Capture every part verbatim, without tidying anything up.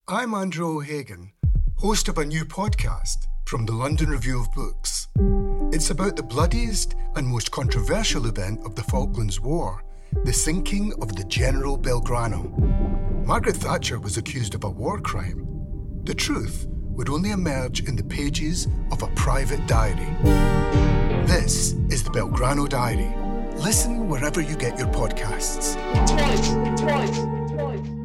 I'm Andrew O'Hagan, host of a new podcast from the London Review of Books. It's about the bloodiest and most controversial event of the Falklands War, the sinking of the General Belgrano. Margaret Thatcher was accused of a war crime. The truth would only emerge in the pages of a private diary. This is the Belgrano Diary. Listen wherever you get your podcasts. Twice, twice, twice, twice.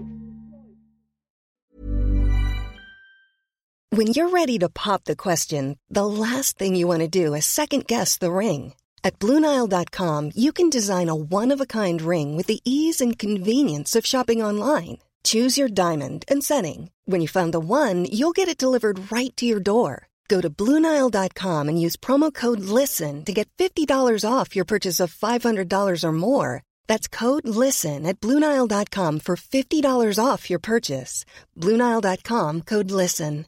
When you're ready to pop the question, the last thing you want to do is second-guess the ring. At Blue Nile dot com, you can design a one-of-a-kind ring with the ease and convenience of shopping online. Choose your diamond and setting. When you find the one, you'll get it delivered right to your door. Go to Blue Nile dot com and use promo code LISTEN to get fifty dollars off your purchase of five hundred dollars or more. That's code LISTEN at Blue Nile dot com for fifty dollars off your purchase. Blue Nile dot com, code LISTEN.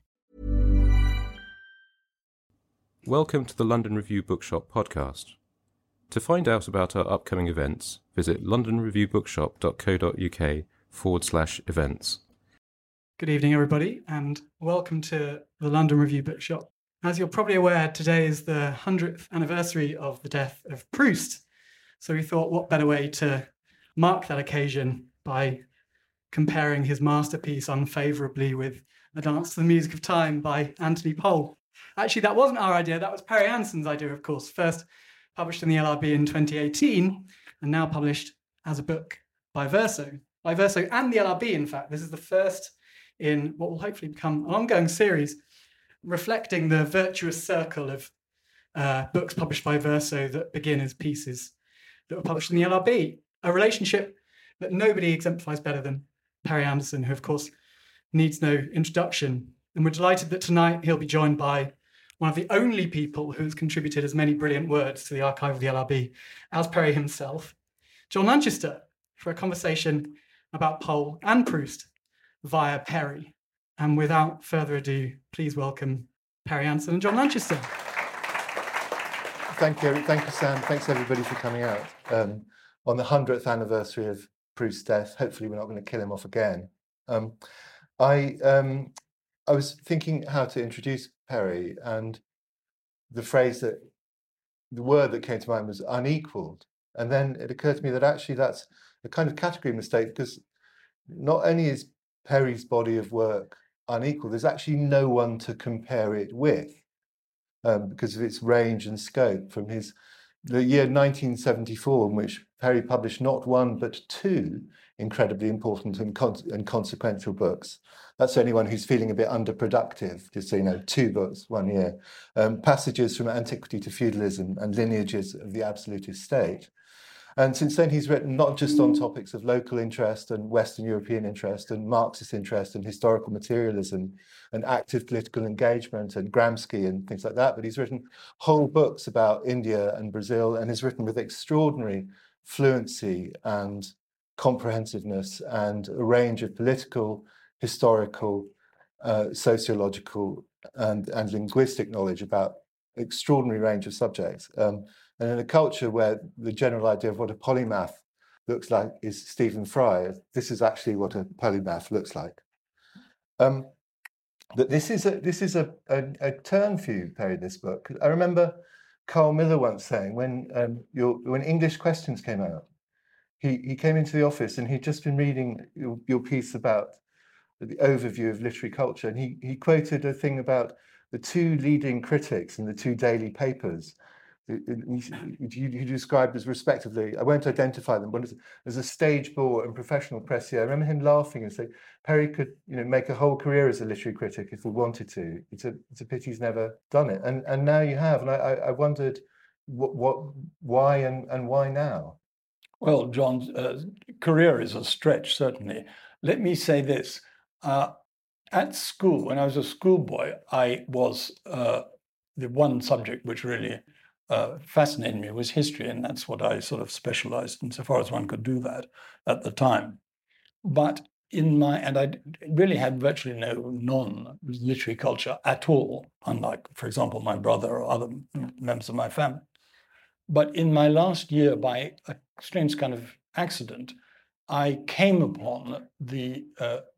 Welcome to the London Review Bookshop podcast. To find out about our upcoming events, visit londonreviewbookshop.co.uk forward slash events. Good evening, everybody, and welcome to the London Review Bookshop. As you're probably aware, today is the hundredth anniversary of the death of Proust. So we thought, what better way to mark that occasion by comparing his masterpiece unfavourably with A Dance to the Music of Time by Anthony Pohl. Actually, that wasn't our idea. That was Perry Anson's idea, of course. First published in the L R B in twenty eighteen, and now published as a book by Verso. By Verso and the L R B, in fact. This is the first in what will hopefully become an ongoing series, reflecting the virtuous circle of uh, books published by Verso that begin as pieces that were published in the L R B. A relationship that nobody exemplifies better than Perry Anderson, who, of course, needs no introduction. And we're delighted that tonight he'll be joined by one of the only people who has contributed as many brilliant words to the archive of the L R B as Perry himself, John Lanchester, for a conversation about Pohl and Proust via Perry. And without further ado, please welcome Perry Anson and John Lanchester. Thank you, thank you, Sam. Thanks everybody for coming out um, on the hundredth anniversary of Proust's death. Hopefully, we're not going to kill him off again. Um, I. Um, I was thinking how to introduce Perry, and the phrase that, the word that came to mind was unequaled. And then it occurred to me that actually that's a kind of category mistake, because not only is Perry's body of work unequal, there's actually no one to compare it with um, because of its range and scope. From his the year nineteen seventy-four, in which Perry published not one but two incredibly important and, con- and consequential books. That's anyone who's feeling a bit underproductive, just so you know, two books, one year. Um, passages from Antiquity to Feudalism and Lineages of the Absolutist State. And since then, he's written not just on topics of local interest and Western European interest and Marxist interest and historical materialism and active political engagement and Gramsci and things like that, but he's written whole books about India and Brazil, and has written with extraordinary fluency and comprehensiveness and a range of political, historical, uh, sociological and, and linguistic knowledge about an extraordinary range of subjects. Um, and in a culture where the general idea of what a polymath looks like is Stephen Fry, this is actually what a polymath looks like. Um, but this is a this is a, a, a turn for you, Perry, this book. I remember Carl Miller once saying, when um, your when English Questions came out, he, he came into the office and he'd just been reading your, your piece about the overview of literary culture, and he, he quoted a thing about the two leading critics in the two daily papers. You described as respectively, I won't identify them, but as a stage bore and professional pressier. I remember him laughing and saying, Perry could, you know, make a whole career as a literary critic if he wanted to. It's a it's a pity he's never done it. And and now you have. And I, I wondered what, what why and, and why now? Well, John's uh, career is a stretch, certainly. Let me say this. Uh, at school, when I was a schoolboy, I was uh, the one subject which really Uh, fascinated me was history, and that's what I sort of specialized in, so far as one could do that at the time. But in my, and I really had virtually no non-literary culture at all, unlike, for example, my brother or other members of my family. But in my last year, by a strange kind of accident, I came upon the uh,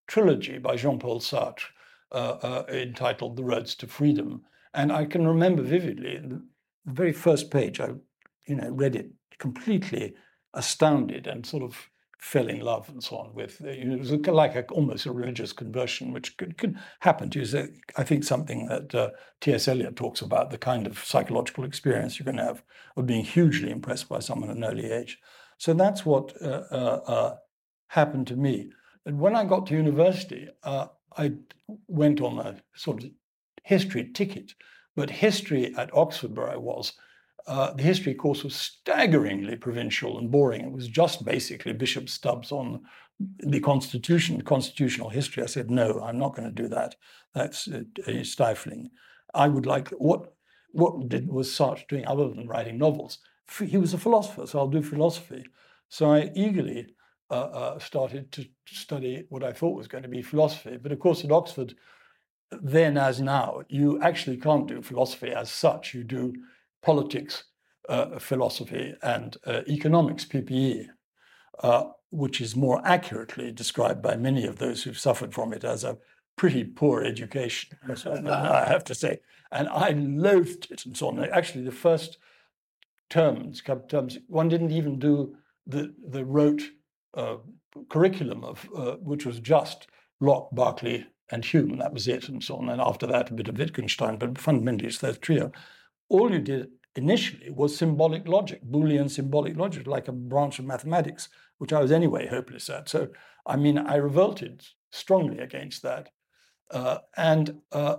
trilogy by Jean-Paul Sartre uh, uh, entitled The Roads to Freedom. And I can remember vividly the, the very first page, I you know, read it completely astounded and sort of fell in love and so on with, you know, it was like a, almost a religious conversion, which could, could happen to you. So I think something that uh, T S Eliot talks about, the kind of psychological experience you can have of being hugely impressed by someone at an early age. So that's what uh, uh, uh, happened to me. And when I got to university, uh, I went on a sort of history ticket, but history at Oxford, where I was, Uh, the history course was staggeringly provincial and boring. It was just basically Bishop Stubbs on the Constitution, constitutional history. I said, no, I'm not going to do that. That's uh, stifling. I would like, what what did, was Sartre doing other than writing novels? He was a philosopher, so I'll do philosophy. So I eagerly uh, uh, started to study what I thought was going to be philosophy. But of course, at Oxford, then as now, you actually can't do philosophy as such. You do politics, uh, philosophy, and uh, economics, P P E, uh, which is more accurately described by many of those who've suffered from it as a pretty poor education, I have to say. And I loathed it and so on. Actually, the first terms, terms one didn't even do the, the rote uh, curriculum, of uh, which was just Locke, Berkeley, and Hume, and that was it, and so on. And after that, a bit of Wittgenstein, but fundamentally it's that trio. All you did initially was symbolic logic, Boolean symbolic logic, like a branch of mathematics, which I was anyway hopeless at. So, I mean, I revolted strongly against that. Uh, and uh,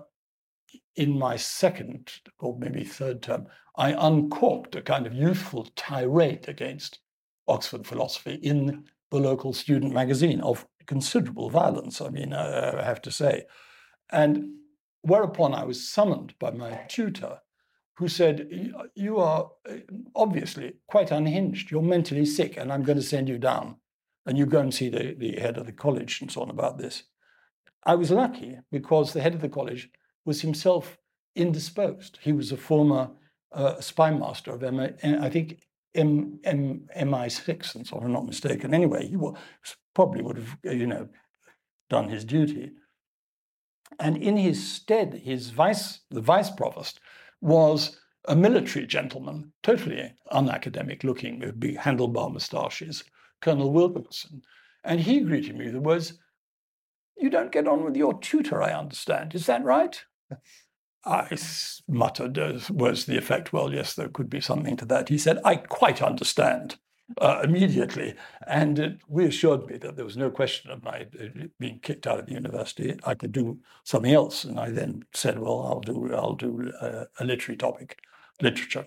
in my second, or maybe third term, I uncorked a kind of youthful tirade against Oxford philosophy in the local student magazine of considerable violence, I mean, I have to say. And whereupon I was summoned by my tutor, who said, you are obviously quite unhinged. You're mentally sick, and I'm going to send you down. And you go and see the, the head of the college and so on about this. I was lucky because the head of the college was himself indisposed. He was a former uh, spy master of, M I, I think, M, M, M I six, and so on, if I'm not mistaken. Anyway, he was, probably would have, you know, done his duty. And in his stead, his vice, the vice provost, was a military gentleman, totally unacademic looking, with big handlebar moustaches, Colonel Wilkinson. And he greeted me with the words, "You don't get on with your tutor, I understand. Is that right?" I muttered, as was the effect, well, yes, there could be something to that. He said, "I quite understand," uh, immediately. And it reassured me that there was no question of my being kicked out of the university. I could do something else. And I then said, well, I'll do I'll do a, a literary topic, literature,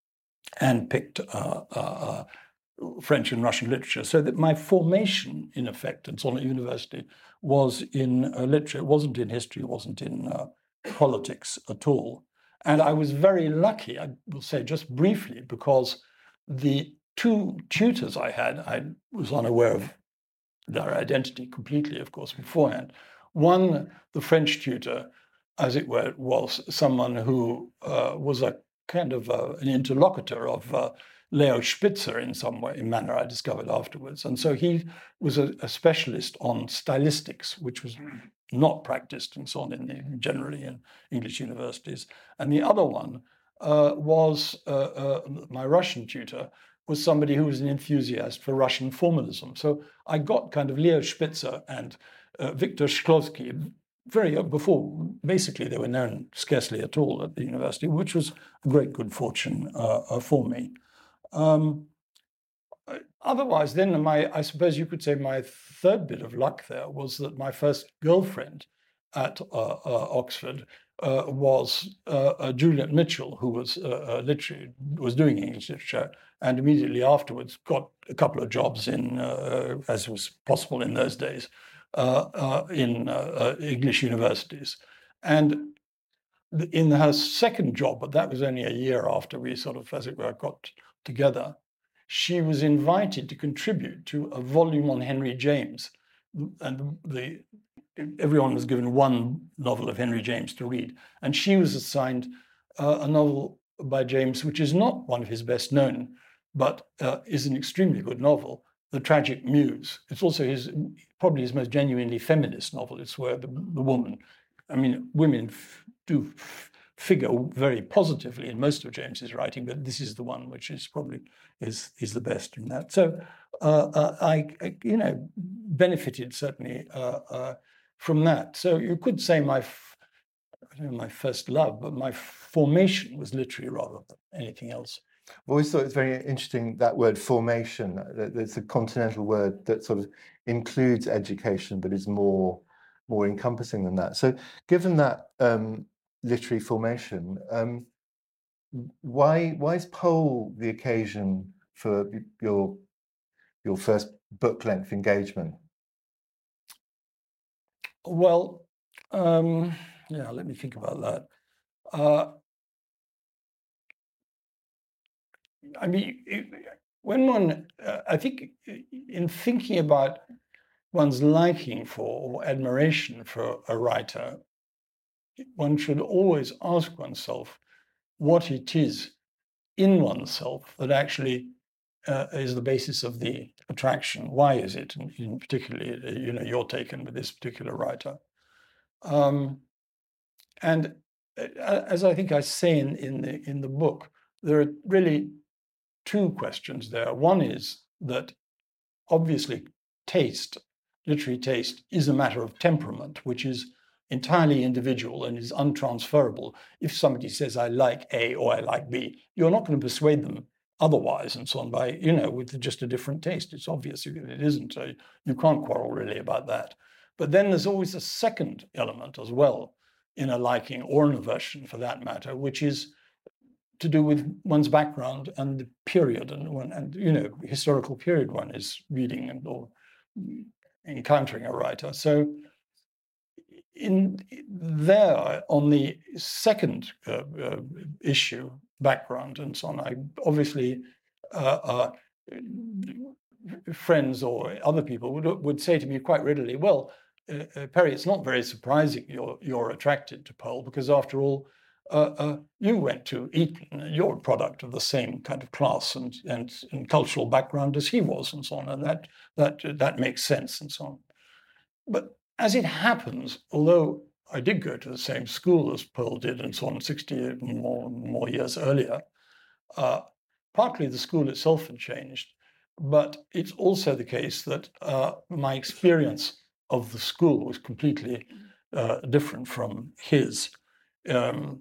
and picked uh, uh, French and Russian literature. So that my formation, in effect, at Sonnet University was in uh, literature. It wasn't in history. It wasn't in uh, politics at all. And I was very lucky, I will say just briefly, because the two tutors I had, I was unaware of their identity completely, of course, beforehand. One, the French tutor, as it were, was someone who uh, was a kind of uh, an interlocutor of uh, Leo Spitzer in some way, in manner I discovered afterwards. And so he was a, a specialist on stylistics, which was not practiced and so on in the, generally in English universities. And the other one uh, was uh, uh, my Russian tutor, was somebody who was an enthusiast for Russian formalism. So I got kind of Leo Spitzer and uh, Viktor Shklovsky very before, basically they were known scarcely at all at the university, which was a great good fortune uh, uh, for me. Um, otherwise, then my, I suppose you could say my third bit of luck there was that my first girlfriend at uh, uh, Oxford uh, was uh, uh, Juliet Mitchell, who was uh, uh, literally was doing English literature, and immediately afterwards got a couple of jobs in, uh, as was possible in those days, uh, uh, in uh, uh, English universities. And in her second job, but that was only a year after we sort of, as it were, got together, she was invited to contribute to a volume on Henry James. And the, everyone was given one novel of Henry James to read. And she was assigned uh, a novel by James, which is not one of his best known, but uh, is an extremely good novel, The Tragic Muse. It's also his probably his most genuinely feminist novel. It's where the, the woman, I mean, women f- do f- figure very positively in most of James's writing, but this is the one which is probably is is the best in that. So uh, uh, I, I, you know, benefited certainly uh, uh, from that. So you could say my, f- I don't know, my first love, but my formation was literary rather than anything else. I've always thought it's very interesting, that word formation. It's a continental word that sort of includes education, but is more more encompassing than that. So given that um, literary formation, um, why why is Pole the occasion for your your first book-length engagement? Well, um, yeah, let me think about that. Uh, I mean, when one, uh, I think in thinking about one's liking for or admiration for a writer, one should always ask oneself what it is in oneself that actually uh, is the basis of the attraction. Why is it, in, in particularly, you know, you're taken with this particular writer? Um, and as I think I say in, in the in the book, there are really two questions there. One is that obviously taste, literary taste, is a matter of temperament, which is entirely individual and is untransferable. If somebody says, I like A or I like B, you're not going to persuade them otherwise and so on by, you know, with just a different taste. It's obvious it isn't. So you can't quarrel really about that. But then there's always a second element as well in a liking or an aversion for that matter, which is to do with one's background and the period and when, and you know, historical period one is reading and or encountering a writer. So in there, on the second uh, uh, issue, background and so on, I obviously uh, uh, friends or other people would would say to me quite readily, well, uh, uh, Perry, it's not very surprising you're you're attracted to Pole, because after all, Uh, uh, you went to Eton, you're a product of the same kind of class and, and, and cultural background as he was, and so on, and that that that makes sense, and so on. But as it happens, although I did go to the same school as Pole did, and so on, sixty more more years earlier, uh, partly the school itself had changed, but it's also the case that uh, my experience of the school was completely uh, different from his. Um,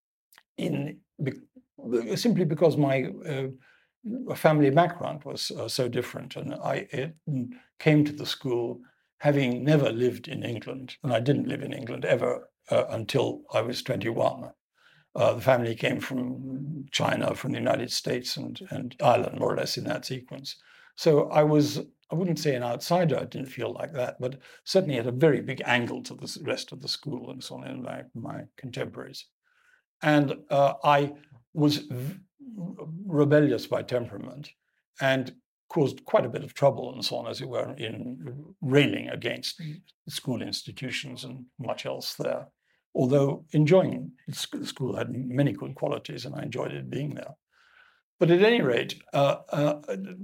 In simply because my uh, family background was uh, so different, and I it, came to the school having never lived in England, and I didn't live in England ever uh, until I was twenty-one. Uh, the family came from China, from the United States, and and Ireland, more or less in that sequence. So I was, I wouldn't say an outsider, I didn't feel like that, but certainly at a very big angle to the rest of the school and so on, and my, my contemporaries. And uh, I was v- rebellious by temperament and caused quite a bit of trouble and so on, as it were, in railing against school institutions and much else there. Although enjoying the school had many good qualities and I enjoyed it being there. But at any rate, uh, uh,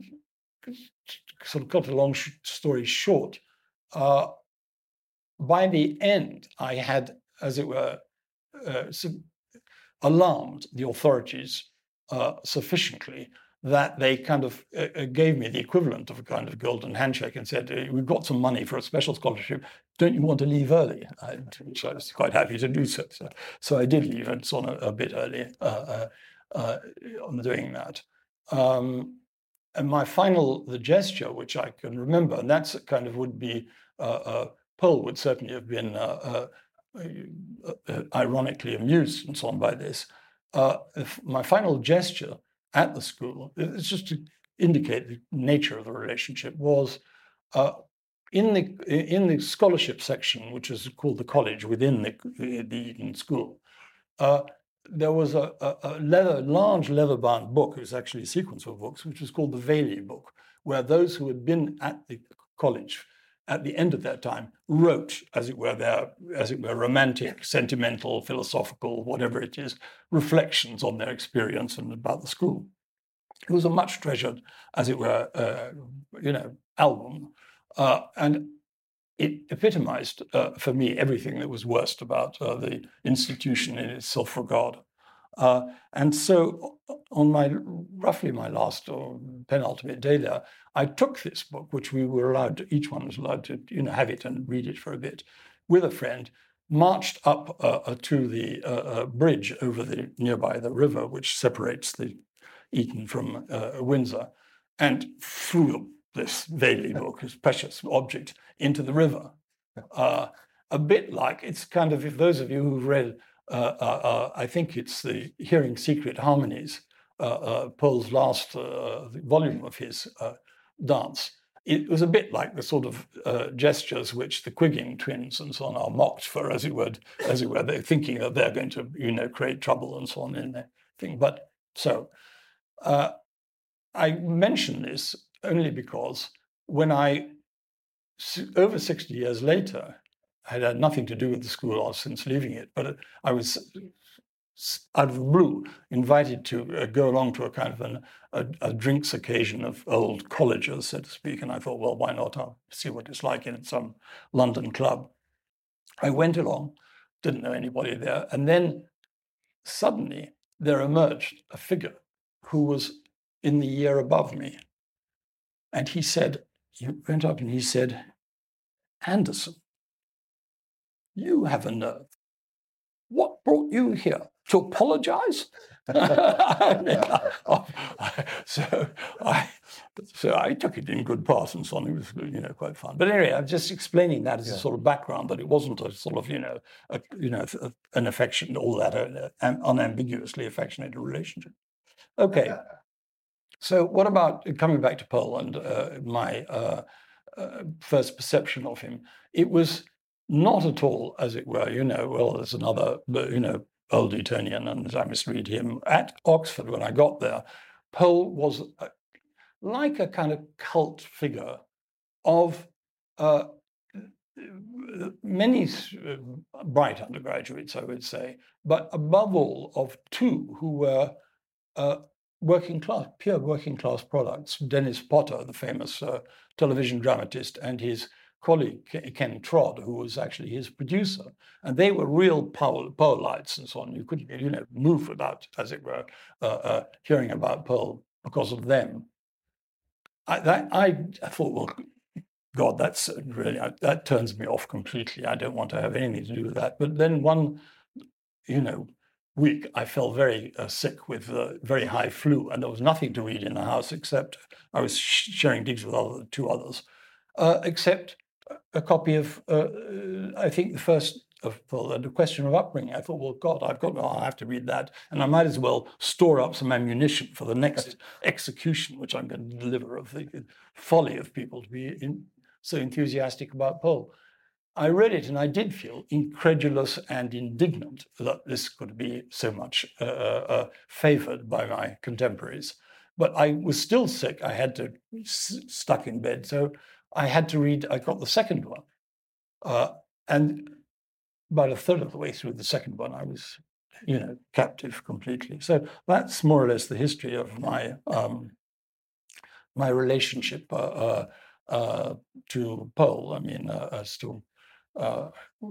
sort of cut a long sh- story short, uh, by the end, I had, as it were, uh, some, alarmed the authorities uh, sufficiently that they kind of uh, gave me the equivalent of a kind of golden handshake and said, we've got some money for a special scholarship. Don't you want to leave early? I, which I was quite happy to do so. So, so I did leave and so on a, a bit early uh, uh, uh, on doing that. Um, and my final, the gesture, which I can remember, and that's kind of would be, uh, uh, Pole would certainly have been uh, uh, Uh, ironically amused and so on by this. Uh, my final gesture at the school, it's just to indicate the nature of the relationship, was uh, in the in the scholarship section, which is called the college within the, the Eton School. Uh, there was a, a, a leather, large leather-bound book. It was actually a sequence of books, which was called the Bailey book, where those who had been at the college at the end of their time, wrote, as it were, their, as it were, romantic, sentimental, philosophical, whatever it is, reflections on their experience and about the school. It was a much treasured, as it were, uh, you know, album, uh, and it epitomized uh, for me everything that was worst about uh, the institution in its self-regard. Uh, and so, on my roughly my last or penultimate day there, I took this book, which we were allowed to, each one was allowed to, you know, have it and read it for a bit, with a friend, marched up uh, uh, to the uh, uh, bridge over the nearby the river, which separates the Eton from uh, Windsor, and threw this Bailey book, this precious object, into the river. Uh, a bit like, it's kind of, if those of you who've read, uh, uh, uh, I think it's the Hearing Secret Harmonies, uh, uh, Pohl's last uh, volume of his uh, dance, it was a bit like the sort of uh, gestures which the Quiggin twins and so on are mocked for, as it were, as it were, they're thinking that they're going to, you know, create trouble and so on in their thing. But so, uh, I mention this only because when I, over sixty years later, I had had nothing to do with the school since leaving it, but I was, out of the blue, invited to uh, go along to a kind of an, a, a drinks occasion of old collegers, so to speak, and I thought, well, why not? I'll see what it's like in some London club. I went along, didn't know anybody there, and then suddenly there emerged a figure who was in the year above me. And he said, he went up and he said, Anderson, you have a nerve. What brought you here? To apologize? so I so I took it in good part and so on. It was, you know, quite fun. But anyway, I'm just explaining that as yeah. a sort of background, that it wasn't a sort of, you know, a, you know, an affection, all that uh, unambiguously affectionate relationship. Okay. So what about coming back to Pohl and uh, my uh, uh, first perception of him? It was not at all, as it were, you know, well, there's another, you know, old Etonian, and I misread him. At Oxford, when I got there, Pohl was a, like a kind of cult figure of uh, many uh, bright undergraduates, I would say, but above all of two who were uh, working class, pure working class products. Dennis Potter, the famous uh, television dramatist, and his colleague Ken Trodd, who was actually his producer, and they were real Pohl, Pohlites and so on. You couldn't, you know, move without, as it were, uh, uh, hearing about Pohl because of them. I, that, I, I thought, well, God, that's really that turns me off completely. I don't want to have anything to do with that. But then one, you know, week, I fell very uh, sick with uh, very high flu, and there was nothing to read in the house except I was sh- sharing digs with other two others, uh, except a copy of, uh, I think, the first of well, the question of upbringing. I thought, well, God, I've got, oh, I have to read that, and I might as well store up some ammunition for the next execution, which I'm going to deliver, of the folly of people to be in, so enthusiastic about Pohl. I read it, and I did feel incredulous and indignant that this could be so much uh, uh, favored by my contemporaries. But I was still sick. I had to s- stuck in bed, so I had to read. I got the second one, uh, and about a third of the way through the second one, I was, you know, captive completely. So that's more or less the history of my um, my relationship uh, uh, uh, to Pohl. I mean, uh, as to uh,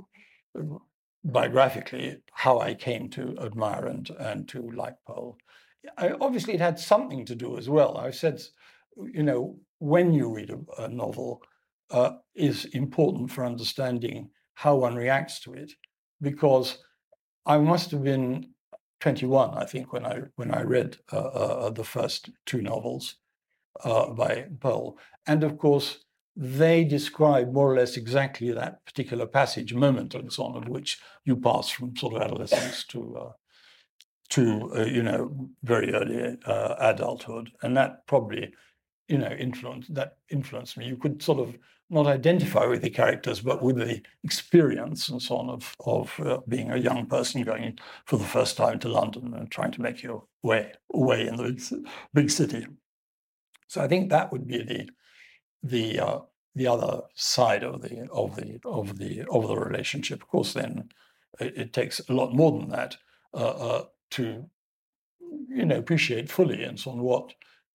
biographically, how I came to admire and and to like Pohl. I, obviously, it had something to do as well. I said, you know, when you read a, a novel, uh, is important for understanding how one reacts to it, because I must have been twenty-one, I think, when I when I read uh, uh, the first two novels uh, by Pohl, and of course they describe more or less exactly that particular passage, moment, and so on, of which you pass from sort of adolescence to uh, to uh, you know, very early uh, adulthood, and that probably, you know, influenced that influenced me. You could sort of not identify with the characters, but with the experience and so on of of uh, being a young person going for the first time to London and trying to make your way way in the big city. So I think that would be the the uh, the other side of the of the of the of the relationship. Of course, then it, it takes a lot more than that uh, uh, to, you know, appreciate fully and so on what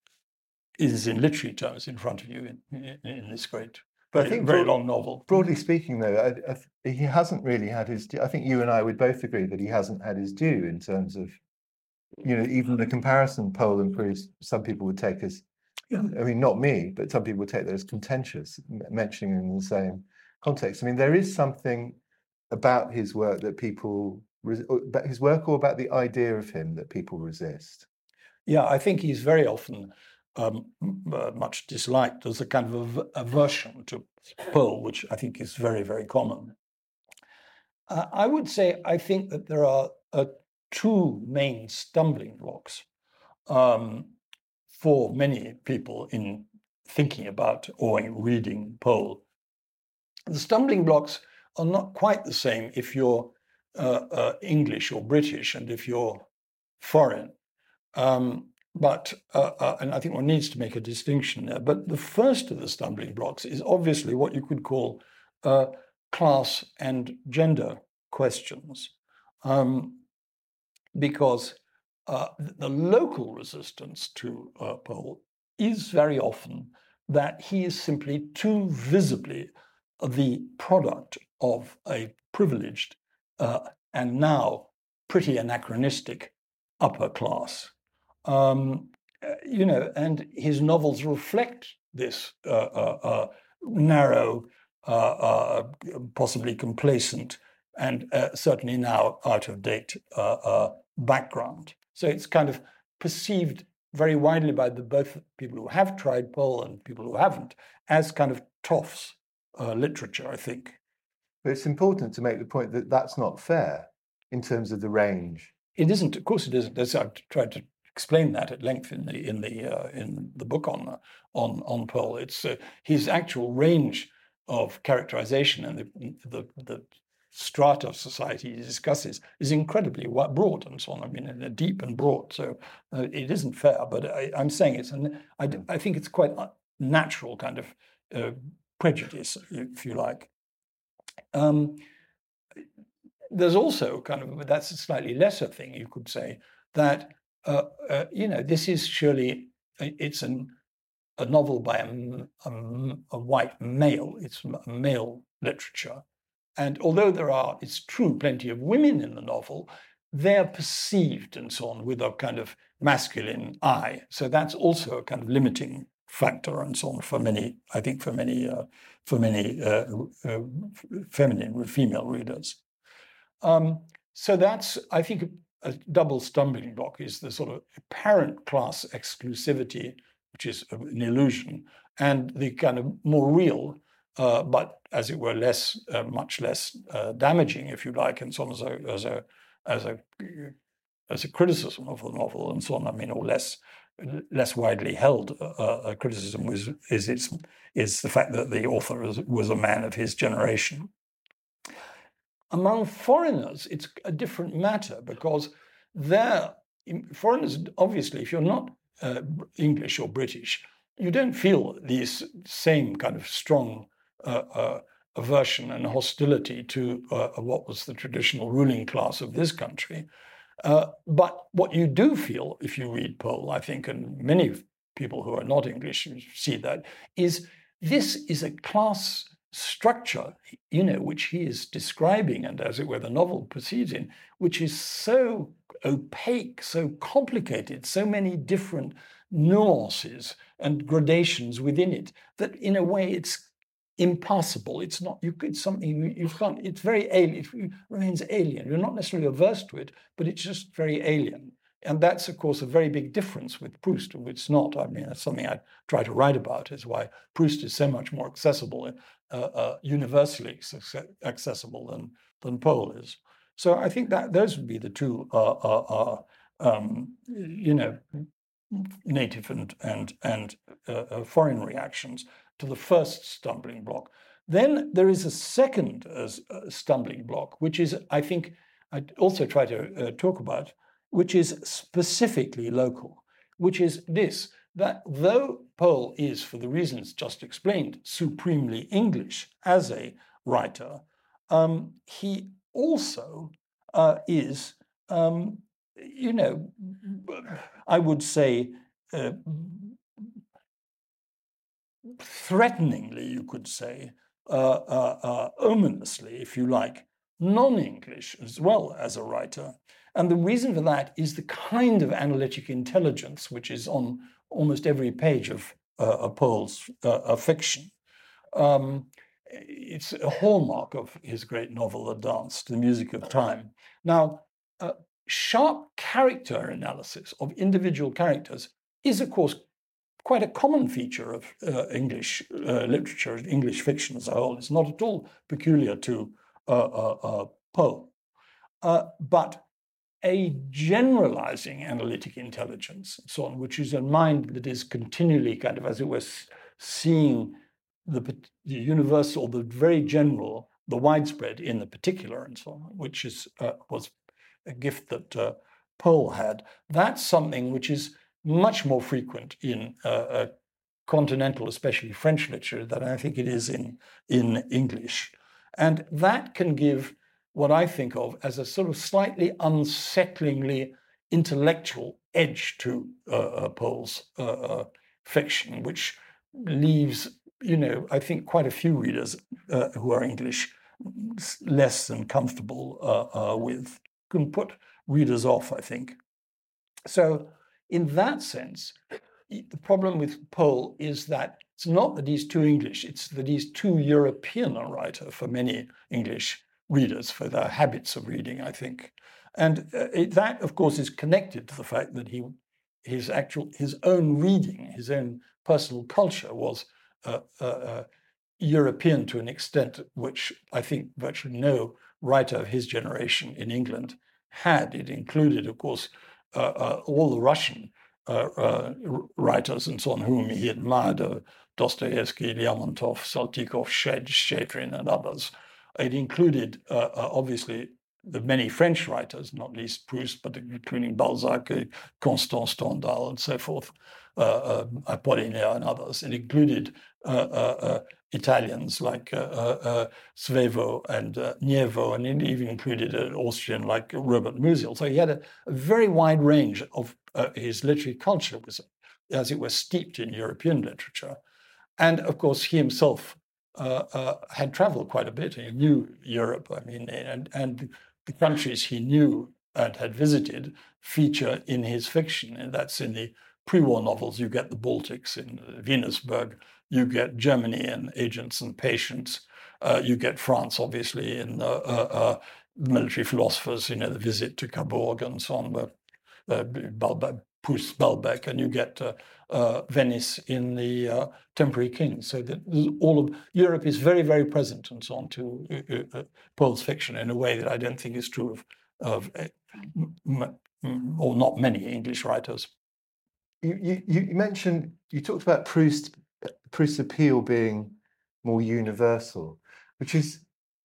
is in literary terms in front of you in, in, in this great, But very, I think very broad- long novel. Broadly speaking, though, I, I, he hasn't really had his due. I think you and I would both agree that he hasn't had his due in terms of, you know, even the comparison Pohl and Proust, some people would take as, Yeah. I mean, not me, but some people would take that as contentious, m- mentioning in the same context. I mean, there is something about his work that people, res- or about his work or about the idea of him that people resist. Yeah, I think he's very often um, m- uh, much disliked as a kind of av- aversion to Pohl, which I think is very, very common. Uh, I would say I think that there are uh, two main stumbling blocks um, for many people in thinking about or in reading Pohl. The stumbling blocks are not quite the same if you're uh, uh, English or British and if you're foreign. Um, but, uh, uh, and I think one needs to make a distinction there. But the first of the stumbling blocks is obviously what you could call uh, class and gender questions. Um, because uh, the local resistance to uh, Pohl is very often that he is simply too visibly the product of a privileged uh, and now pretty anachronistic upper class. Um, uh, you know, and his novels reflect this uh, uh, uh, narrow, uh, uh, possibly complacent, and uh, certainly now out of date uh, uh, background. So it's kind of perceived very widely by the, both people who have tried Pohl and people who haven't as kind of toffs uh, literature, I think. But it's important to make the point that that's not fair in terms of the range. It isn't, of course, it isn't. As I've tried to explain that at length in the in the uh, in the book on uh, on on Pohl. It's uh, his actual range of characterization and the the, the strata of society he discusses is incredibly broad and so on. I mean, uh, deep and broad. So uh, it isn't fair. But I, I'm saying it's, and I, I think it's quite a natural kind of uh, prejudice, if you like. Um, there's also kind of, that's a slightly lesser thing, you could say, that, uh, uh, you know, this is surely, it's an, a novel by a, a, a white male, it's male literature. And although there are, it's true, plenty of women in the novel, they're perceived and so on with a kind of masculine eye. So that's also a kind of limiting factor and so on for many, I think for many, uh, for many uh, uh, feminine, female readers. Um, so that's, I think, a double stumbling block is the sort of apparent class exclusivity, which is an illusion, and the kind of more real, uh, but as it were, less, uh, much less uh, damaging, if you like, and so on as a, as a, as a, as a criticism of the novel, and so on. I mean, or less, less widely held uh, a criticism was is its is the fact that the author was, was a man of his generation. Among foreigners, it's a different matter because they're foreigners, obviously, if you're not uh, English or British, you don't feel these same kind of strong uh, uh, aversion and hostility to uh, what was the traditional ruling class of this country. Uh, but what you do feel if you read Pohl, I think, and many people who are not English see that, is this is a class structure, you know, which he is describing, and as it were, the novel proceeds in, which is so opaque, so complicated, so many different nuances and gradations within it, that in a way it's impassable. It's not, you it's something you, you can't, it's very alien, it remains alien. You're not necessarily averse to it, but it's just very alien. And that's, of course, a very big difference with Proust, which it's not. I mean, that's something I try to write about, is why Proust is so much more accessible, uh, uh, universally accessible than, than Pohl is. So I think that those would be the two, uh, uh, uh, um, you know, native and, and, and uh, foreign reactions to the first stumbling block. Then there is a second uh, stumbling block, which is, I think, I also try to uh, talk about, which is specifically local, which is this, that though Pohl is, for the reasons just explained, supremely English as a writer, um, he also uh, is, um, you know, I would say, uh, threateningly, you could say, uh, uh, uh, ominously, if you like, non-English as well as a writer. And the reason for that is the kind of analytic intelligence which is on almost every page of uh, Pohl's uh, fiction. Um, it's a hallmark of his great novel, The Dance, The Music of Time. Now, uh, sharp character analysis of individual characters is, of course, quite a common feature of uh, English uh, literature, English fiction as a whole. It's not at all peculiar to uh, uh, uh, Pohl. Uh, but a generalizing analytic intelligence, and so on, which is a mind that is continually kind of, as it were, seeing the, the universal, the very general, the widespread in the particular, and so on, which is uh, was a gift that uh, Pohl had. That's something which is much more frequent in uh, uh, continental, especially French literature, than I think it is in, in English. And that can give what I think of as a sort of slightly unsettlingly intellectual edge to uh, uh, Pohl's uh, uh, fiction, which leaves, you know, I think quite a few readers uh, who are English less than comfortable uh, uh, with, can put readers off, I think. So in that sense, the problem with Pohl is that it's not that he's too English, it's that he's too European a writer for many English readers, for their habits of reading, I think. And uh, it, that, of course, is connected to the fact that he, his actual, his own reading, his own personal culture was uh, uh, uh, European to an extent which I think virtually no writer of his generation in England had. It included, of course, uh, uh, all the Russian uh, uh, writers and so on whom he admired, uh, Dostoevsky, Lermontov, Saltykov, Shchedrin, and others. It included, uh, uh, obviously, the many French writers, not least Proust, but including Balzac, Constance Stendhal, and so forth, uh, uh, Apollinaire and others. It included uh, uh, uh, Italians like uh, uh, Svevo and uh, Nievo, and it even included an Austrian like Robert Musil. So he had a, a very wide range of uh, his literary culture, was, as it were, steeped in European literature. And of course, he himself uh, uh, had traveled quite a bit. He knew Europe, I mean, and, and the countries he knew and had visited feature in his fiction. And that's in the pre-war novels. You get the Baltics in Venusberg, you get Germany in Agents and Patients, uh, you get France, obviously, in uh, uh, uh, Military Philosophers, you know, the Visit to Cabourg and so on, but uh, Balbec, Proust, Balbec, and you get uh, uh, Venice in the uh, Temporary King. So that all of Europe is very, very present and so on to uh, uh, Pohl's fiction in a way that I don't think is true of, of uh, m- m- or not many English writers. You, you, you mentioned, you talked about Proust, Proust's appeal being more universal, which is,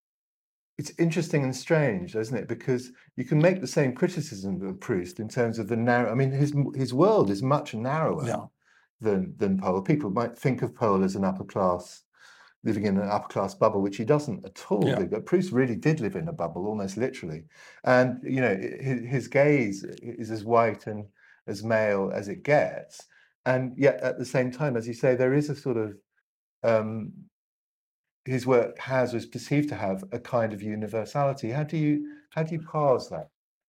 it's interesting and strange, isn't it? Because you can make the same criticism of Proust in terms of the narrow, I mean, his his world is much narrower Yeah. than, than Pohl. People might think of Pohl as an upper class, living in an upper class bubble, which he doesn't at all. Yeah. But Proust really did live in a bubble, almost literally. And, you know, his, his gaze is as white and as male as it gets. And yet at the same time, as you say, there is a sort of, um, his work has, was perceived to have a kind of universality. How do you, how do you parse that?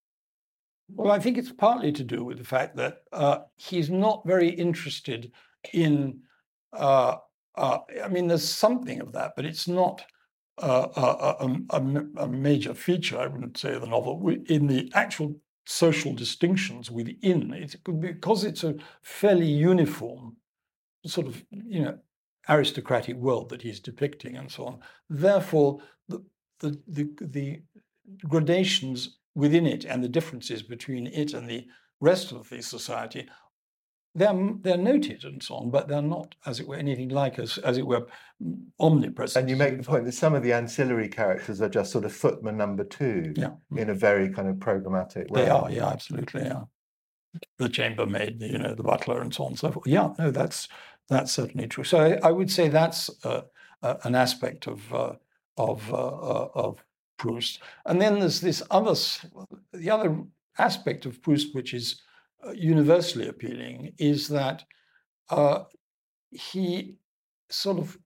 Well, I think it's partly to do with the fact that uh, he's not very interested in, uh, uh, I mean, there's something of that, but it's not uh, a, a, a, a major feature, I wouldn't say, of the novel, in the actual social distinctions within. It's because it's a fairly uniform sort of, you know, aristocratic world that he's depicting and so on. Therefore, the the the, the gradations within it and the differences between it and the rest of the society, they're they're noted and so on, but they're not, as it were, anything like as as it were omnipresent. And you make the point that some of the ancillary characters are just sort of footman number two, Yeah. in a very kind of programmatic way. They are, yeah, absolutely, yeah. The chambermaid, you know, the butler, and so on and so forth. Yeah, no, that's that's certainly true. So I, I would say that's uh, uh, an aspect of uh, of uh, uh, of Proust. And then there's this other, the other aspect of Proust, which is uh, universally appealing, is that uh, he sort of,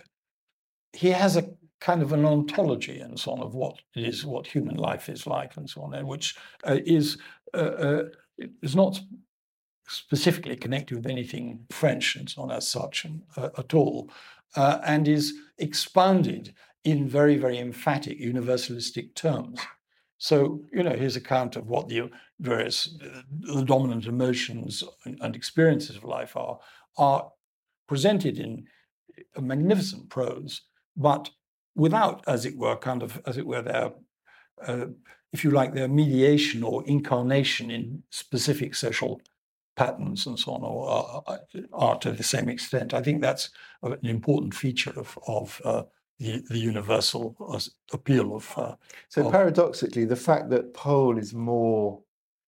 he has a kind of an ontology and so on of what it is, what human life is like and so on, and which uh, is uh, uh, is not specifically connected with anything French and so on as such and, uh, at all, uh, and is expounded in very, very emphatic universalistic terms. So, you know, his account of what the various, uh, the dominant emotions and, and experiences of life are, are presented in a magnificent prose, but without, as it were, kind of, as it were, their, uh, if you like, their mediation or incarnation in specific social patterns and so on, or uh, are to the same extent. I think that's an important feature of, of uh, the, the universal appeal of... Uh, so of, paradoxically, the fact that Pohl is more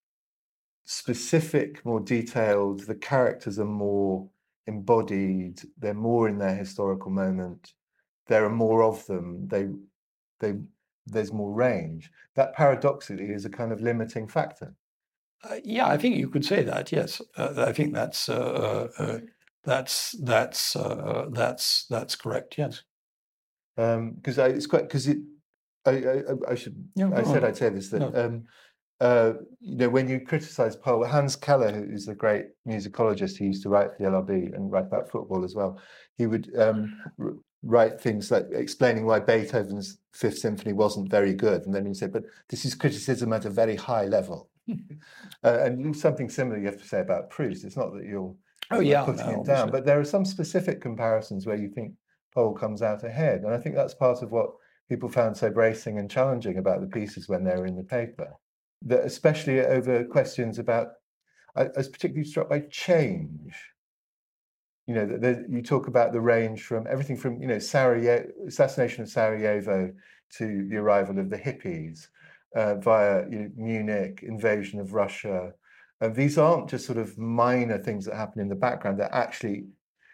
specific, more detailed, the characters are more embodied, they're more in their historical moment, there are more of them, they, they, there's more range. That paradoxically is a kind of limiting factor. Uh, yeah, I think you could say that. Yes, uh, I think that's uh, uh, that's that's uh, that's that's correct. Yes, because um, it's quite because it. I, I, I should. Yeah, I said on. I'd say this that no. um, uh, you know, when you criticise Pohl, Hans Keller, who is a great musicologist, he used to write for the L R B and write about football as well. He would um, r- write things like explaining why Beethoven's Fifth Symphony wasn't very good, and then he said, "But this is criticism at a very high level." Uh, and something similar you have to say about Proust. It's not that you're oh, yeah, putting no, him down, but there are some specific comparisons where you think Pohl comes out ahead. And I think that's part of what people found so bracing and challenging about the pieces when they were in the paper. That especially over questions about, I, I was particularly struck by change. You know, that you talk about the range from everything from, you know, Sarajevo, assassination of Sarajevo to the arrival of the hippies. Uh, via you know, Munich, invasion of Russia. Uh, these aren't just sort of minor things that happen in the background. They're actually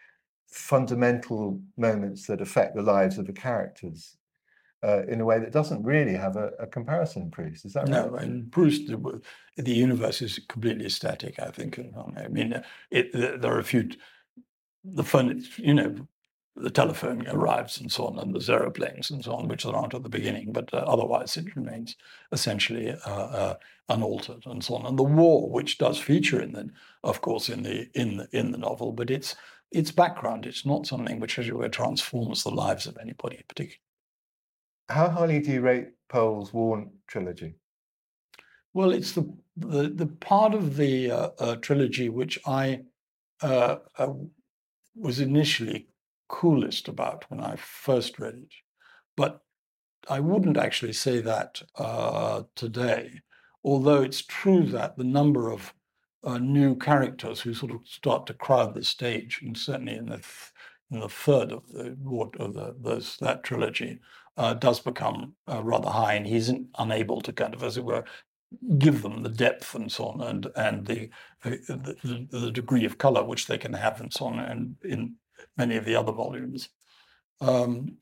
fundamental moments that affect the lives of the characters uh, in a way that doesn't really have a, a comparison in Proust. Is that right? No, in Proust, the, the universe is completely static, I think. I mean, it, there are a few, the fun, you know, the telephone arrives and so on, and there's aeroplanes and so on, which aren't at the beginning, but uh, otherwise it remains essentially uh, uh, unaltered and so on. And the war, which does feature in the, of course, in the in the in the novel, but it's it's background. It's not something which, as it were, transforms the lives of anybody in particular. How highly do you rate Pohl's War trilogy? Well, it's the the, the part of the uh, uh, trilogy which I uh, uh, was initially coolest about when I first read it, but I wouldn't actually say that uh, today, although it's true that the number of uh, new characters who sort of start to crowd the stage, and certainly in the th- in the third of the of the those, that trilogy, uh, does become uh, rather high, and he's unable to kind of, as it were, give them the depth and so on, and and the the, the, the degree of color which they can have and so on, and in many of the other volumes. Um,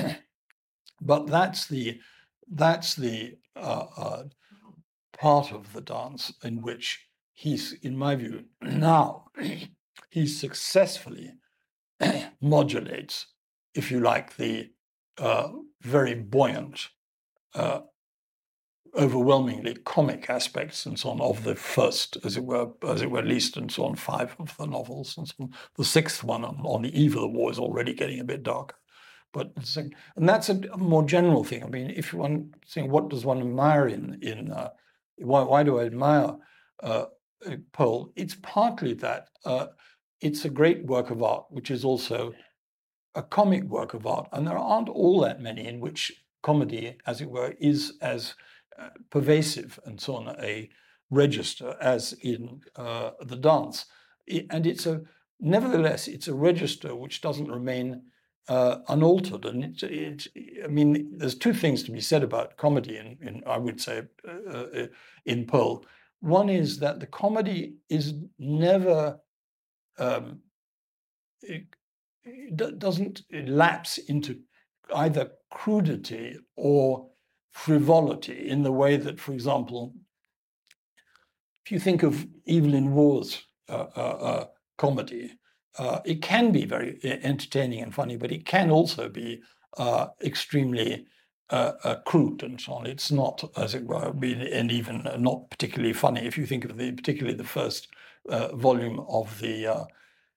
but that's the that's the uh, uh, part of the dance in which he's, in my view, now he successfully modulates, if you like, the uh, very buoyant, uh, overwhelmingly comic aspects and so on of the first, as it were, as it were, at least and so on, five of the novels and so on. The sixth one on, on the eve of the war is already getting a bit darker. But and that's a more general thing. I mean, if one saying what does one admire in in uh, why why do I admire uh, Pohl? It's partly that uh, it's a great work of art, which is also a comic work of art, and there aren't all that many in which comedy, as it were, is as uh, pervasive and so on a register as in uh, the dance. It, and it's a nevertheless it's a register which doesn't remain Uh, unaltered, and it's, it's, I mean, there's two things to be said about comedy, in, in I would say, uh, uh, in Pohl. One is that the comedy is never, um, it, it doesn't lapse into either crudity or frivolity in the way that, for example, if you think of Evelyn Waugh's uh, uh, uh, comedy, uh, it can be very entertaining and funny, but it can also be uh, extremely uh, uh, crude and so on. It's not, as it were, and even not particularly funny. If you think of the particularly the first uh, volume of the uh,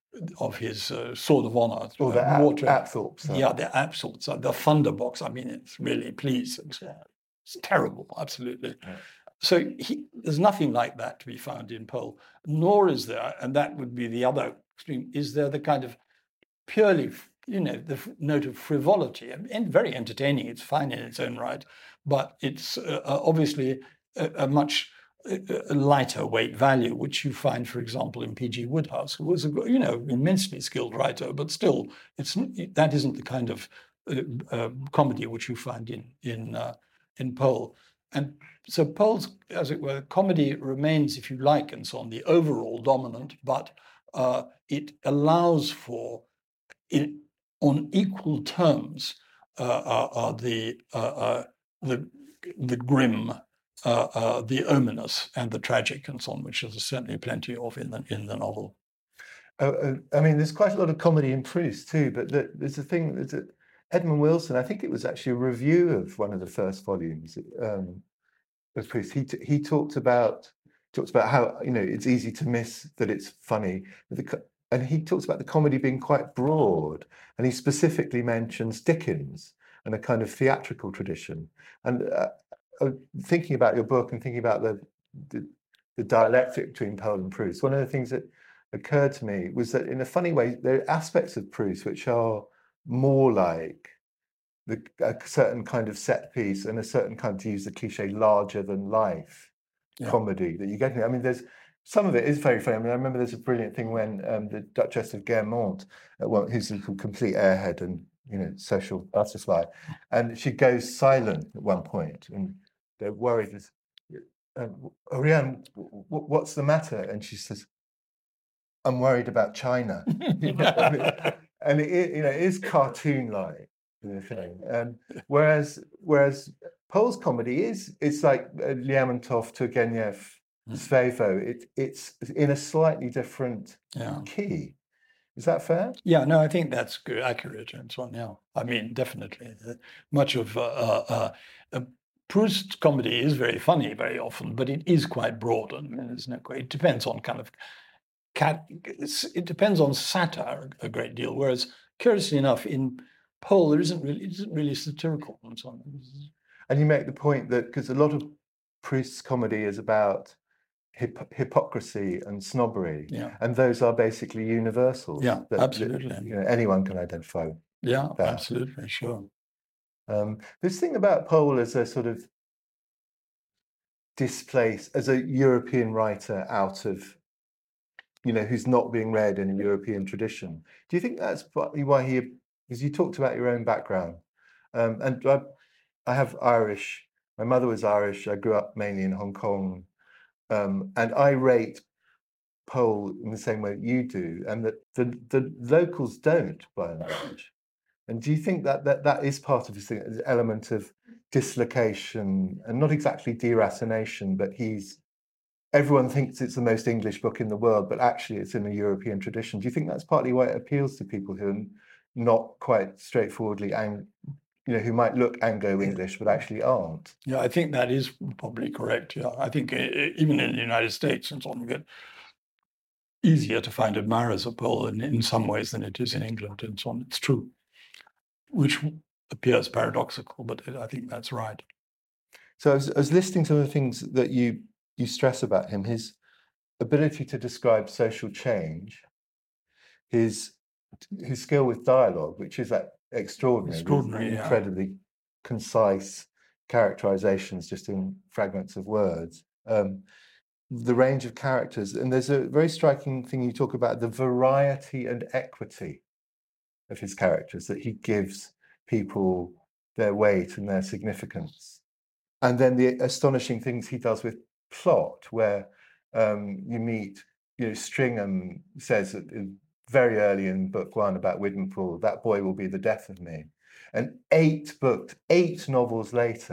of his uh, Sword of Honor, Or the uh, Ap- Apthorps. yeah, the Apthorps, the Thunderbox. I mean, it's really please, it's, it's terrible, absolutely. Yeah. So he, there's nothing like that to be found in Pohl, nor is there, and that would be the other extreme, is there the kind of purely, you know, the note of frivolity, and very entertaining, it's fine in its own right, but it's uh, obviously a, a much a lighter weight value, which you find, for example, in P G Wodehouse, who was a, you know, immensely skilled writer, but still, it's that isn't the kind of uh, uh, comedy which you find in in uh, in Pohl. And so Pohl's, as it were, comedy remains, if you like, and so on, the overall dominant, but uh, it allows for, in, on equal terms, uh, uh, uh, the uh, uh, the the grim. Uh, uh, the ominous and the tragic and so on, which there's certainly plenty of in the in the novel. Uh, uh, I mean, there's quite a lot of comedy in Proust too, but the, there's a thing, there's a, Edmund Wilson, I think it was actually a review of one of the first volumes um, of Proust. He t- he talked about talks about how, you know, it's easy to miss that it's funny, the, and he talks about the comedy being quite broad, and he specifically mentions Dickens and a kind of theatrical tradition. And uh, thinking about your book and thinking about the, the the dialectic between Pohl and Proust, one of the things that occurred to me was that, in a funny way, there are aspects of Proust which are more like the, a certain kind of set piece and a certain kind, to use the cliche, larger than life yeah. comedy that you get. I mean, there's some of it is very funny. I mean, I remember there's a brilliant thing when um, the Duchess of Guermantes, uh, well, who's a complete airhead and, you know, social butterfly, and she goes silent at one point, and they're worried. Uh, Oriane, w- what's the matter? And she says, "I'm worried about China." You know, I mean, and it, you know, it is cartoon-like, the thing. Um, whereas, whereas Pohl's comedy is, it's like uh, Lermontov, Turgenev, Svevo. It, it's in a slightly different yeah. key. Is that fair? Yeah, no, I think that's good, accurate and so on. Yeah, I mean, definitely. Uh, much of uh, uh, uh, Proust's comedy is very funny very often, but it is quite broad. I mean, there's no it depends on kind of cat. It depends on satire a great deal. Whereas, curiously enough, in Pohl, there isn't really it isn't really satirical and so on. And you make the point that because a lot of Proust's comedy is about Hip- hypocrisy and snobbery, yeah. and those are basically universals. Yeah, that, absolutely. That, you know, anyone can identify with. Yeah, that. absolutely, sure. Um, this thing about Pohl as a sort of displaced, as a European writer out of, you know, who's not being read in a European tradition. Do you think that's partly why he? Because you talked about your own background, um, and I, I have Irish. My mother was Irish. I grew up mainly in Hong Kong. Um, and I rate Pohl in the same way that you do, and that the, the locals don't, by and large. And do you think that that, that is part of this thing, an element of dislocation, and not exactly deracination, but he's, everyone thinks it's the most English book in the world, but actually it's in a European tradition. Do you think that's partly why it appeals to people who are not quite straightforwardly ang- you know, who might look Anglo-English, but actually aren't? Yeah, I think that is probably correct. Yeah, I think even in the United States and so on, it's easier to find admirers of Pohl in, in some ways than it is in England and so on. It's true, which appears paradoxical, but I think that's right. So I was, I was listening to the things that you you stress about him, his ability to describe social change, his his skill with dialogue, which is that extraordinary, extraordinary yeah. incredibly concise characterizations just in fragments of words, um, the range of characters. And there's a very striking thing you talk about, the variety and equity of his characters, that he gives people their weight and their significance. And then the astonishing things he does with plot, where um, you meet, you know, Stringham says that in, very early in book one about Widenpool, that boy will be the death of me. And eight books, eight novels later,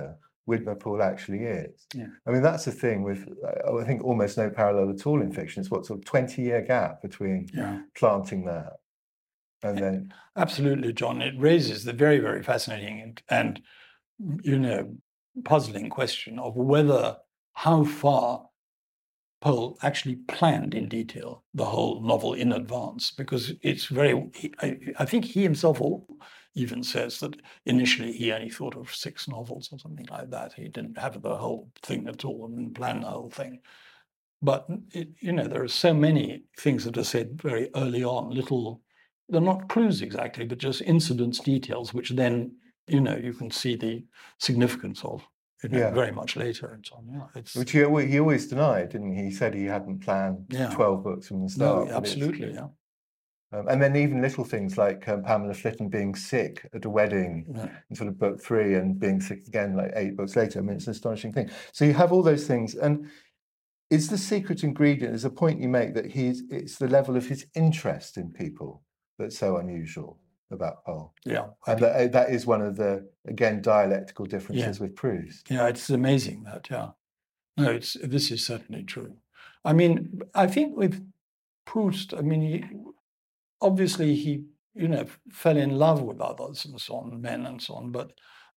Widmer Poole actually is. Yeah. I mean, that's the thing with, I think, almost no parallel at all in fiction. It's what sort of twenty-year gap between Yeah. planting that and then... Absolutely, John. It raises the very, very fascinating and, and, you know, puzzling question of whether, how far Poole actually planned in detail the whole novel in advance, because it's very, he, I, I think he himself even says that initially he only thought of six novels or something like that. He didn't have the whole thing at all and plan the whole thing. But, it, you know, there are so many things that are said very early on, little, they're not clues exactly, but just incidents, details, which then, you know, you can see the significance of. You know, Yeah. very much later and so on. Yeah, it's, Which he, al- he always denied, didn't he? He said he hadn't planned Yeah. twelve books from the no, start. but it's- absolutely, yeah. Um, and then even little things like um, Pamela Flitton being sick at a wedding Yeah. in sort of book three and being sick again like eight books later. I mean, it's an astonishing thing. So you have all those things. And is the secret ingredient, there's a point you make that he's, it's the level of his interest in people that's so unusual about Poole. Yeah, And that, that is one of the, again, dialectical differences Yeah. with Proust. yeah, it's amazing that, yeah. No, it's this is certainly true. I mean, I think with Proust, I mean, he, obviously he, you know, fell in love with others and so on, men and so on, but,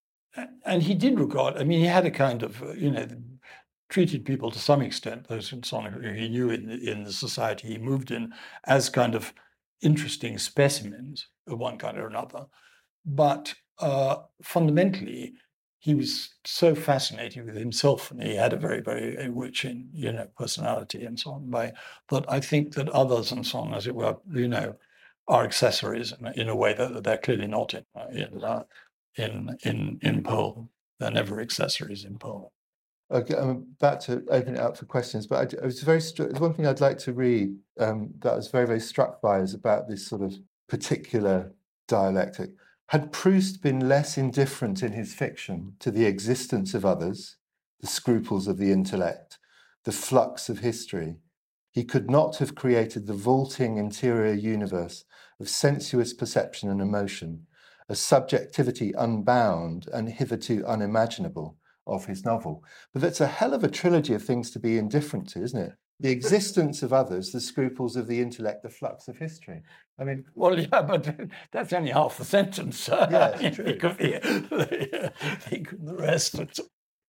and he did regard, I mean, he had a kind of, uh, you know, treated people to some extent, those and so on, who he knew in, in the society he moved in, as kind of interesting specimens of one kind or another. But uh, fundamentally, he was so fascinated with himself, and he had a very, very rich, in, you know, personality and so on. By that, I think that others and so on, as it were, you know, are accessories in, in a way that they're clearly not in in uh, in, in in Poole. They're never accessories in Poole. Okay, I'm about to open it up for questions, but I, I was very stru- there's one thing I'd like to read um, that I was very, very struck by is about this sort of particular dialectic. Had Proust been less indifferent in his fiction to the existence of others, the scruples of the intellect, the flux of history, he could not have created the vaulting interior universe of sensuous perception and emotion, a subjectivity unbound and hitherto unimaginable of his novel. But that's a hell of a trilogy of things to be indifferent to, isn't it? The existence of others, the scruples of the intellect, the flux of history. I mean, Well, yeah, but that's only half the sentence. Yeah, it's true. Think of the, think of the rest. It's,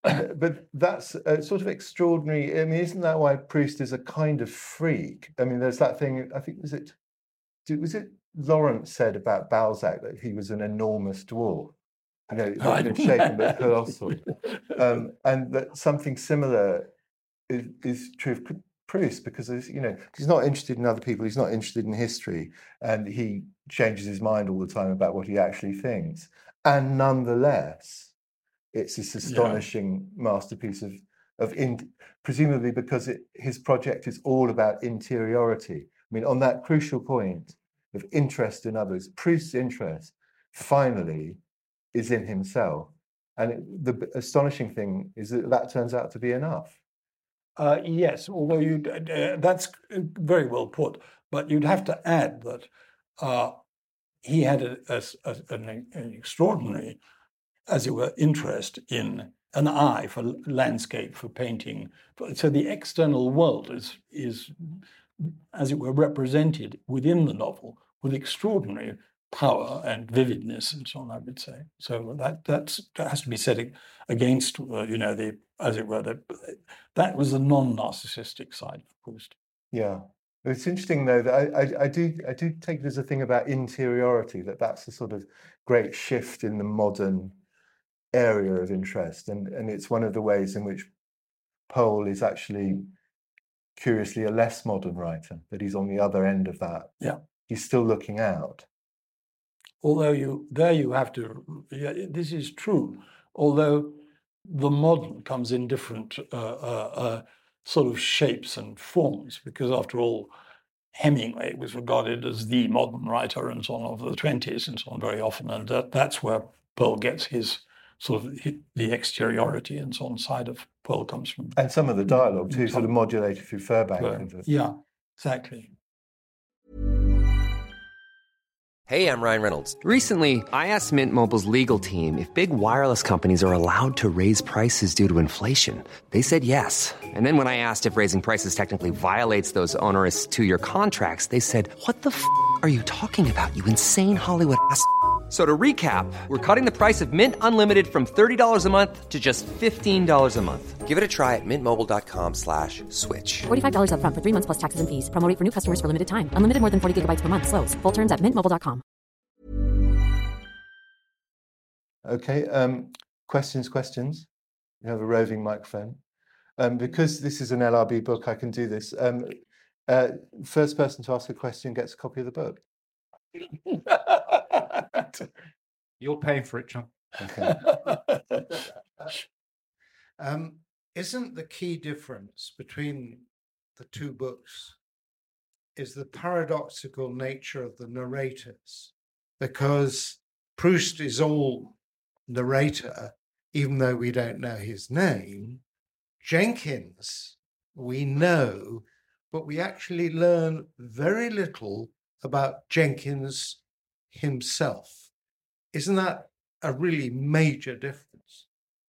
but that's uh, sort of extraordinary. I mean, isn't that why Proust is a kind of freak? I mean, there's that thing, I think, was it, was it Lawrence said about Balzac that he was an enormous dwarf? You know, not been shaken but colossal. Um, and that something similar is, is true of Proust, because you know he's not interested in other people, he's not interested in history, and he changes his mind all the time about what he actually thinks. And nonetheless, it's this astonishing yeah. masterpiece of of in, presumably because it, his project is all about interiority. I mean, on that crucial point of interest in others, Proust's interest finally is in himself. And it, the astonishing thing is that that turns out to be enough. Uh, yes, although you uh, that's very well put, but you'd have to add that uh, he had a, a, a, an, an extraordinary, as it were, interest in an eye for landscape, for painting. So the external world is, is, as it were, represented within the novel with extraordinary power and vividness and so on, I would say. So that that's, that has to be said against, uh, you know, the, as it were, the, that was the non-narcissistic side of Proust. Yeah. It's interesting, though, that I, I, I do I do take it as a thing about interiority, that that's a sort of great shift in the modern area of interest. And, and it's one of the ways in which Poole is actually, curiously, a less modern writer, that he's on the other end of that. Yeah. He's still looking out. Although you there you have to, yeah, this is true, although the modern comes in different uh, uh, uh, sort of shapes and forms, because after all, Hemingway was regarded as the modern writer and so on of the twenties and so on very often, and that, that's where Poole gets his sort of the exteriority and so on side of Poole comes from. And some of the dialogue too, sort of modulated through Furbank. Yeah, exactly. Hey, I'm Ryan Reynolds. Recently, I asked Mint Mobile's legal team if big wireless companies are allowed to raise prices due to inflation. They said yes. And then when I asked if raising prices technically violates those onerous two-year contracts, they said, what the f*** are you talking about, you insane Hollywood ass f- So to recap, we're cutting the price of Mint Unlimited from thirty dollars a month to just fifteen dollars a month. Give it a try at mintmobile.com slash switch. forty-five dollars up front for three months plus taxes and fees. Promo rate for new customers for limited time. Unlimited more than forty gigabytes per month. Slows full terms at mint mobile dot com. Okay, um, questions, questions. You have a roving microphone. Um, because this is an L R B book, I can do this. Um, uh, first person to ask a question gets a copy of the book. You're paying for it, John. Okay. um, isn't the key difference between the two books is the paradoxical nature of the narrators? Because Proust is all narrator, even though we don't know his name. Jenkins, we know, but we actually learn very little about Jenkins himself. Isn't that a really major difference?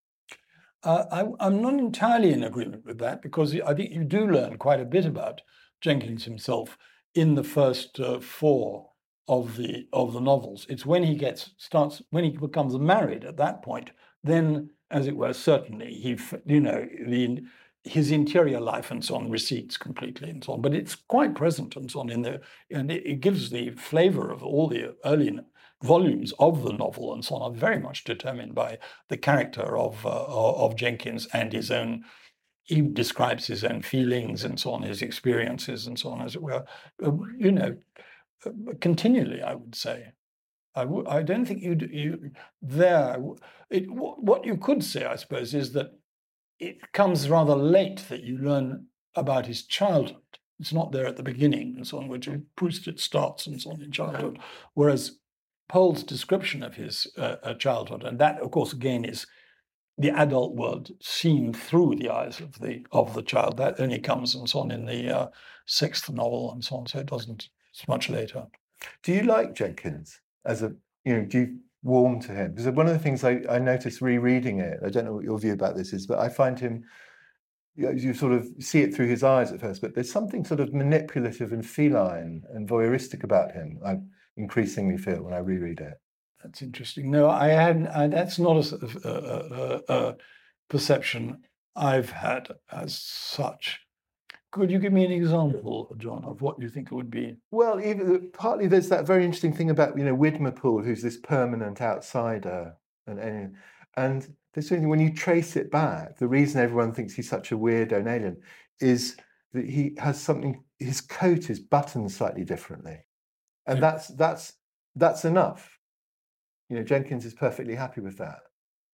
Uh, I, I'm not entirely in agreement with that, because I think you do learn quite a bit about Jenkins himself in the first uh, four of the of the novels. It's when he gets starts when he becomes married at that point, then, as it were, certainly he you know the his interior life and so on recedes completely and so on. But it's quite present and so on in the and it, it gives the flavour of all the early volumes of the novel and so on are very much determined by the character of uh, of Jenkins and his own. He describes his own feelings and so on, his experiences and so on, as it were. Uh, you know. Continually, I would say. I w- I don't think you you there. It, what you could say, I suppose, is that it comes rather late that you learn about his childhood. It's not there at the beginning and so on, which Proust it starts and so on in childhood. Whereas Pohl's description of his uh, childhood, and that, of course, again is the adult world seen through the eyes of the of the child. That only comes and so on in the uh, sixth novel and so on. So it doesn't. It's much later. Do you like Jenkins as a, you know, do you warm to him? Because one of the things I, I noticed rereading it, I don't know what your view about this is, but I find him, you know, you sort of see it through his eyes at first, but there's something sort of manipulative and feline and voyeuristic about him, I increasingly feel when I reread it. That's interesting. No, I hadn't, I, that's not a, a, a, a perception I've had as such. Could you give me an example, John, of what you think it would be? Well, even partly there's that very interesting thing about, you know, Widmerpool, who's this permanent outsider, and and, and there's something when you trace it back, the reason everyone thinks he's such a weirdo and alien is that he has something. His coat is buttoned slightly differently, and yeah. that's that's that's enough. You know, Jenkins is perfectly happy with that.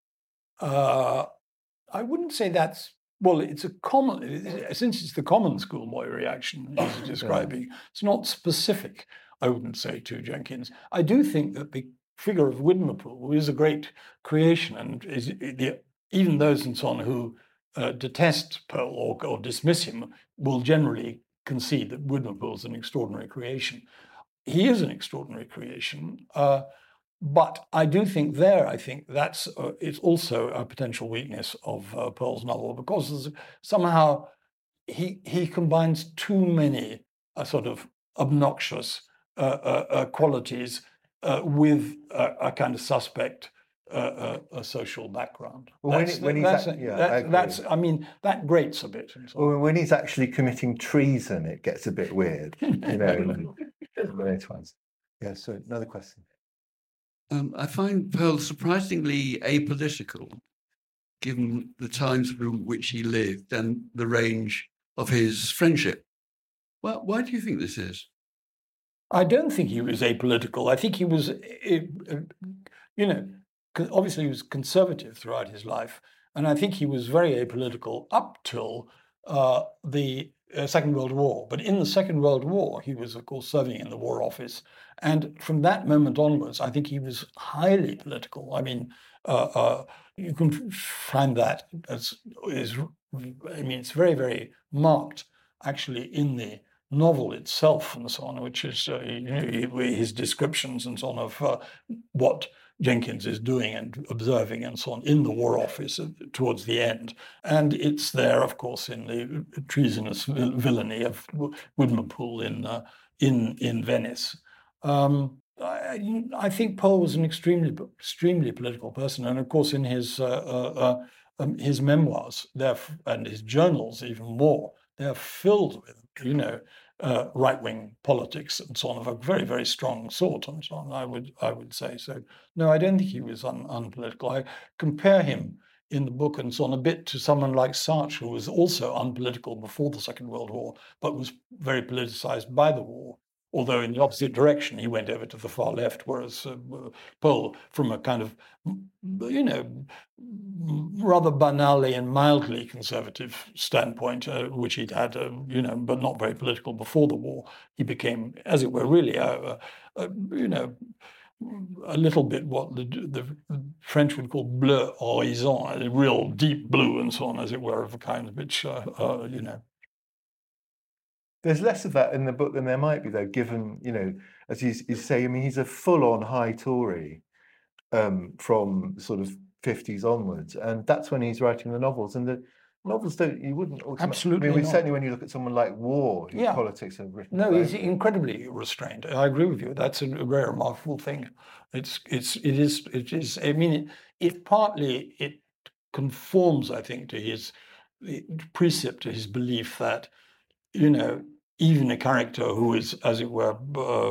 Uh, I wouldn't say that's. Well, it's a common, since it's the common schoolboy reaction he's describing, yeah. It's not specific, I wouldn't say, to Jenkins. I do think that the figure of Widmerpool is a great creation, and is the, even those and so on who uh, detest Pohl or, or dismiss him will generally concede that Widmerpool is an extraordinary creation. He is an extraordinary creation, uh, but I do think there, I think that's uh, it's also a potential weakness of uh, Pohl's novel, because somehow he he combines too many uh, sort of obnoxious uh, uh, uh, qualities uh, with a, a kind of suspect uh, uh, a social background. Well, that's, when, when that's, he's, yeah, that, I that's I mean that grates a bit. Well, when he's actually committing treason, it gets a bit weird, you know. in the later ones. Yeah. So another question. Um, I find Pohl surprisingly apolitical, given the times from which he lived and the range of his friendship. Well, why do you think this is? I don't think he was apolitical. I think he was, you know, obviously he was conservative throughout his life, and I think he was very apolitical up till uh, the uh, Second World War. But in the Second World War, he was, of course, serving in the War Office. And from that moment onwards, I think he was highly political. I mean, uh, uh, you can find that as is. I mean, it's very, very marked, actually, in the novel itself and so on, which is uh, you know, his descriptions and so on of uh, what Jenkins is doing and observing and so on in the War Office towards the end. And it's there, of course, in the treasonous villainy of Widmerpool in uh, in in Venice. Um, I, I think Pohl was an extremely extremely political person, and of course, in his uh, uh, uh, um, his memoirs, they're and his journals even more, they're filled with you know. Uh, right-wing politics and so on of a very, very strong sort and so on, I would I would say. So, no, I don't think he was un- unpolitical. I compare him in the book and so on a bit to someone like Sartre, who was also unpolitical before the Second World War, but was very politicized by the war, although in the opposite direction, he went over to the far left, whereas uh, Pohl, from a kind of, you know, rather banally and mildly conservative standpoint, uh, which he'd had, uh, you know, but not very political before the war, he became, as it were, really, a, a, a, you know, a little bit what the, the French would call bleu horizon, a real deep blue and so on, as it were, of a kind which, uh, uh, you know, there's less of that in the book than there might be, though, given, you know, as you, you say, I mean, he's a full-on high Tory um, from sort of fifties onwards, and that's when he's writing the novels. And the novels don't, you wouldn't... Absolutely I mean, not. certainly when you look at someone like War, whose yeah. politics are written... No, he's incredibly restrained. I agree with you. That's a very remarkable thing. It's, it's, it is, it is, I mean, it, it partly, it conforms, I think, to his precept, to his belief that, you know, even a character who is, as it were, uh,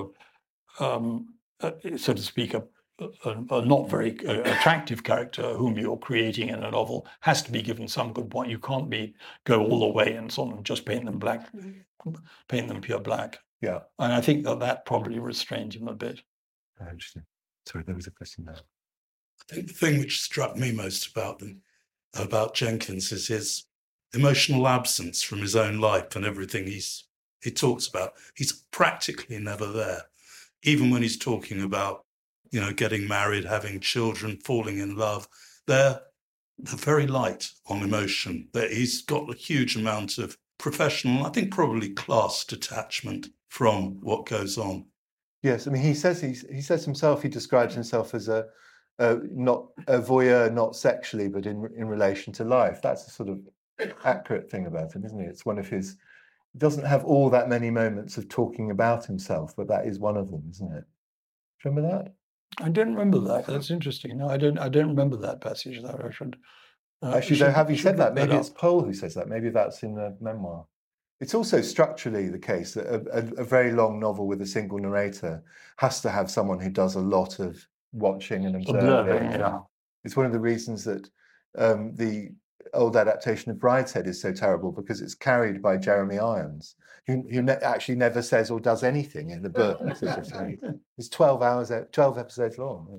um, uh, so to speak, a, a, a not very uh, attractive character whom you're creating in a novel has to be given some good point. You can't be go all the way and so on and just paint them black, paint them pure black. Yeah, and I think that that probably restrained him a bit. Oh, interesting. Sorry, there was a question there. I think the thing which struck me most about them, about Jenkins, is his emotional absence from his own life and everything he's he talks about. He's practically never there, even when he's talking about, you know, getting married, having children, falling in love. They're, they're very light on emotion. That he's got a huge amount of professional, I think probably class detachment from what goes on. Yes, I mean, he says he's, he says himself, he describes himself as a, a not a voyeur, not sexually, but in in relation to life. That's a sort of accurate thing about him, isn't it? It's one of his. He doesn't have all that many moments of talking about himself, but that is one of them, isn't it? Do you remember that? I don't remember that. That's interesting. No, I don't. I don't remember that passage. That I should. Uh, Actually, should, though, have you said that? Maybe that it's Pohl who says that. Maybe that's in the memoir. It's also structurally the case that a, a, a very long novel with a single narrator has to have someone who does a lot of watching and observing. Observing, yeah. It's one of the reasons that um, the old adaptation of Brideshead is so terrible, because it's carried by Jeremy Irons, who, who ne- actually never says or does anything in the book. It's twelve hours, twelve episodes long.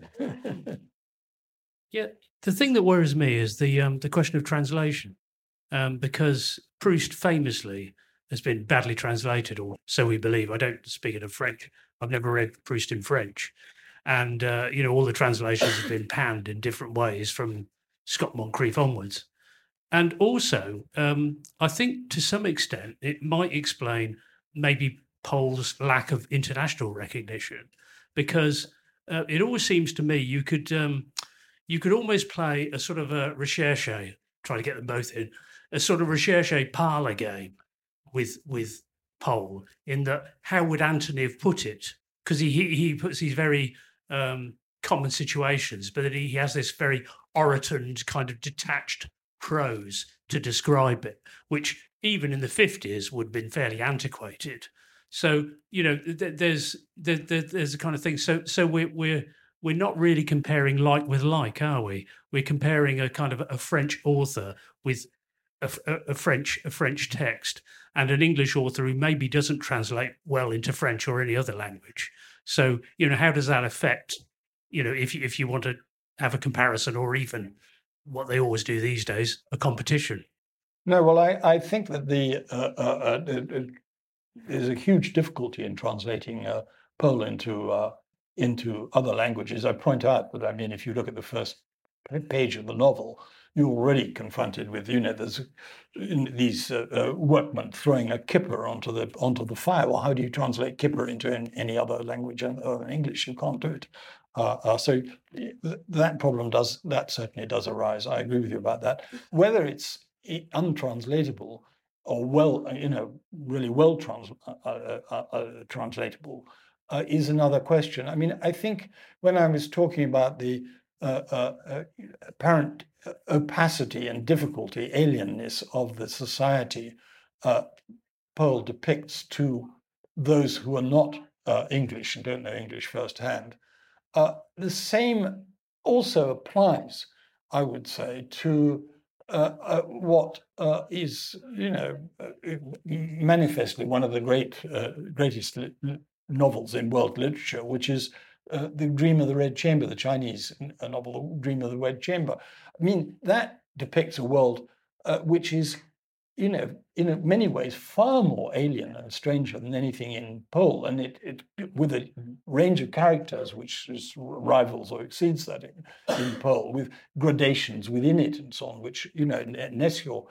Yeah, the thing that worries me is the um, the question of translation, um, because Proust famously has been badly translated, or so we believe. I don't speak it in French. I've never read Proust in French, and uh, you know, all the translations have been panned in different ways from Scott Moncrief onwards. And also, um, I think to some extent, it might explain maybe Pohl's lack of international recognition, because uh, it always seems to me you could um, you could almost play a sort of a recherche, try to get them both in, a sort of recherche parlor game with with Pohl, in that how would Antony have put it? Because he, he he puts these very um, common situations, but he has this very orotund kind of detached prose to describe it, which even in the fifties would have been fairly antiquated. So, you know, th- there's there, there, there's a kind of thing. So so we're we're we're not really comparing like with like, are we? We're comparing a kind of a French author with a, a, a French a French text, and an English author who maybe doesn't translate well into French or any other language. So, you know, how does that affect, you know, if you, if you want to have a comparison, or even what they always do these days, a competition? No, well, I, I think that the uh, uh, uh, there's a huge difficulty in translating uh, Pohl into uh, into other languages. I point out that, I mean, if you look at the first page of the novel, you're already confronted with, you know, there's these uh, uh, workmen throwing a kipper onto the onto the fire. Well, how do you translate kipper into an, any other language other than English? You can't do it. Uh, uh, so th- that problem does that certainly does arise. I agree with you about that. Whether it's untranslatable or well, you know, really well trans- uh, uh, uh, uh, translatable uh, is another question. I mean, I think when I was talking about the uh, uh, uh, apparent opacity and difficulty, alienness of the society, uh, Pohl depicts to those who are not uh, English and don't know English firsthand. Uh, the same also applies, I would say, to uh, uh, what uh, is, you know, uh, manifestly one of the great, uh, greatest li- novels in world literature, which is uh, The Dream of the Red Chamber, the Chinese novel, The Dream of the Red Chamber. I mean, that depicts a world uh, which is, you know, in many ways far more alien and stranger than anything in Pohl, and it, it with a range of characters which is rivals or exceeds that in, in Pohl, with gradations within it and so on, which, you know, unless you're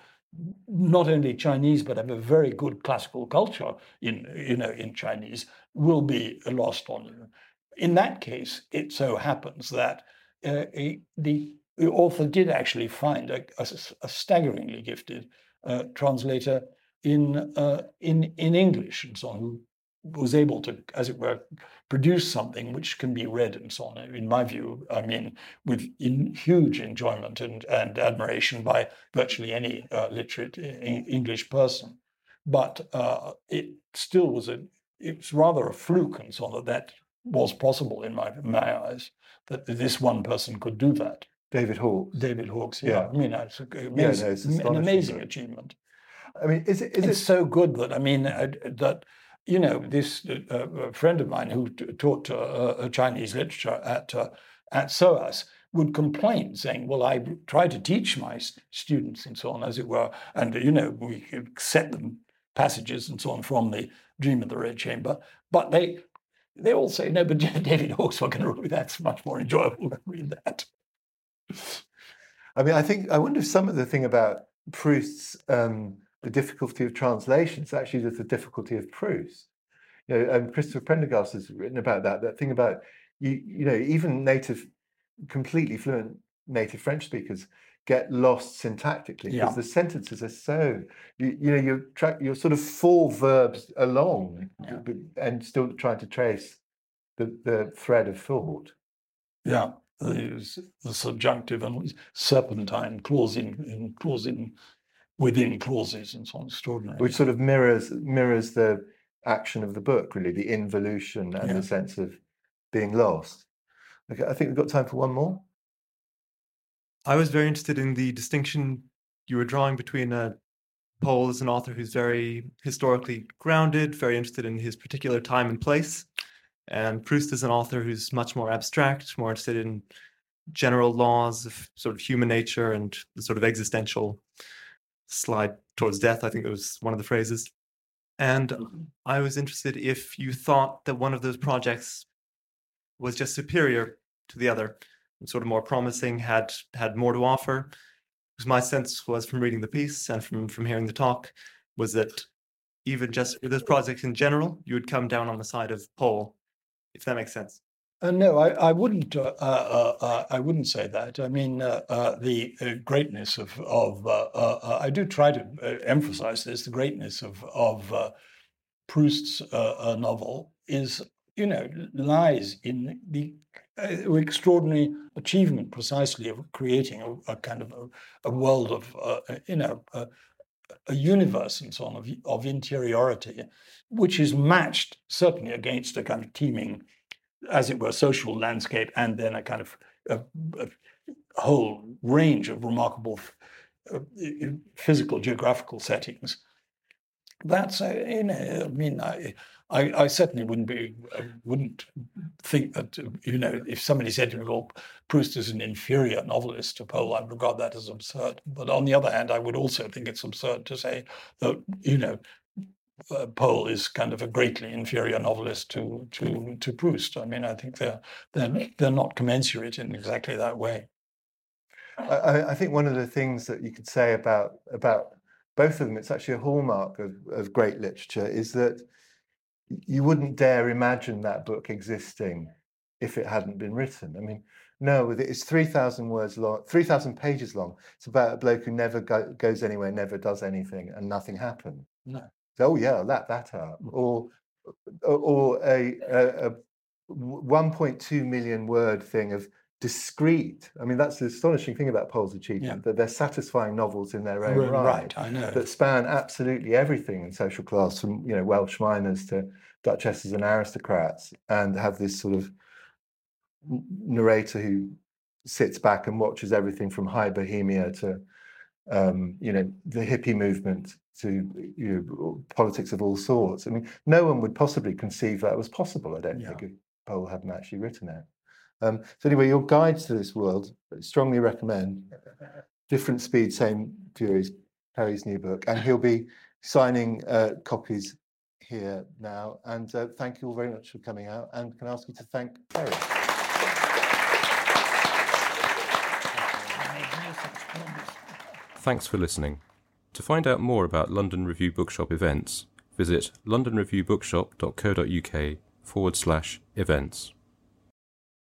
not only Chinese but have a very good classical culture in, you know, in Chinese, will be lost on you. In that case, it so happens that uh, a, the, the author did actually find a, a, a staggeringly gifted Uh, translator in uh, in in English and so on, who was able to, as it were, produce something which can be read and so on. In my view, I mean, with in huge enjoyment and, and admiration by virtually any uh, literate English person. But uh, it still was a it was rather a fluke and so on that that was possible in my my eyes, that this one person could do that. David Hawkes. David Hawkes, yeah. Yeah. I mean, it's amazing, Yeah, no, it's an amazing astonishing. achievement. I mean, is it? Is it's it so good that, I mean, uh, that, you know, this uh, a friend of mine who t- taught uh, Chinese literature at uh, at S O A S would complain, saying, well, I try to teach my st- students and so on, as it were, and, you know, we could set them passages and so on from the Dream of the Red Chamber, but they they all say, no, but David Hawkes, we're going to read that's much more enjoyable than read that. I mean, I think I wonder if some of the thing about Proust's um, the difficulty of translation is actually just the difficulty of Proust. You know, and Christopher Prendergast has written about that. That thing about you, you know, even native, completely fluent native French speakers get lost syntactically because Yeah. the sentences are so, you, you know, you're tra- you're sort of four verbs along, Yeah. but, and still trying to trace the, the thread of thought. Yeah. The, the subjunctive and serpentine clause in, in clause in within clauses and so on, extraordinary. Which sort of mirrors mirrors the action of the book, really, the involution and Yeah. the sense of being lost. Okay, I think we've got time for one more. I was very interested in the distinction you were drawing between uh, Pohl as an author who's very historically grounded, very interested in his particular time and place, and Proust is an author who's much more abstract, more interested in general laws of sort of human nature and the sort of existential slide towards death, I think it was one of the phrases. And I was interested if you thought that one of those projects was just superior to the other, sort of more promising, had had more to offer. Because my sense was from reading the piece and from, from hearing the talk was that even just with those projects in general, you would come down on the side of Pohl, if that makes sense. Uh, no, I, I wouldn't. Uh, uh, uh, I wouldn't say that. I mean, uh, uh, the uh, greatness of of uh, uh, uh, I do try to uh, emphasize this. The greatness of of uh, Proust's uh, uh, novel is, you know, lies in the uh, extraordinary achievement, precisely, of creating a, a kind of a, a world of, uh, you know, a, a universe and so on of of interiority, which is matched certainly against a kind of teeming, as it were, social landscape, and then a kind of a, a whole range of remarkable uh, physical, geographical settings. That's, uh, you know, I mean, I, I, I certainly wouldn't be, I wouldn't think that, you know, if somebody said to me, well, Proust is an inferior novelist to Pohl, I'd regard that as absurd. But on the other hand, I would also think it's absurd to say that, you know, Uh, Pohl is kind of a greatly inferior novelist to to to Proust. I mean, I think they're they're they're not commensurate in exactly that way. I, I think one of the things that you could say about about both of them, it's actually a hallmark of, of great literature, is that you wouldn't dare imagine that book existing if it hadn't been written. I mean, no, it's three thousand words long, three thousand pages long. It's about a bloke who never go, goes anywhere, never does anything, and nothing happened. No. So, oh yeah, lap that up. Or, or, or a, a, a one point two million word thing of discrete. I mean, that's the astonishing thing about Pohl's achievement, yeah. that they're satisfying novels in their own right, right. I know. That span absolutely everything in social class, from, you know, Welsh miners to duchesses and aristocrats, and have this sort of narrator who sits back and watches everything from high bohemia to, um, you know, the hippie movement to, you know, politics of all sorts. I mean, no one would possibly conceive that was possible, I don't yeah. think, if Pohl hadn't actually written it. Um, so anyway, your guides to this world, I strongly recommend. Different Speed, Same Furies, Perry's new book, and he'll be signing uh, copies here now. And uh, thank you all very much for coming out, and can I ask you to thank Perry. Thanks for listening. To find out more about London Review Bookshop events, visit londonreviewbookshop.co.uk forward slash events.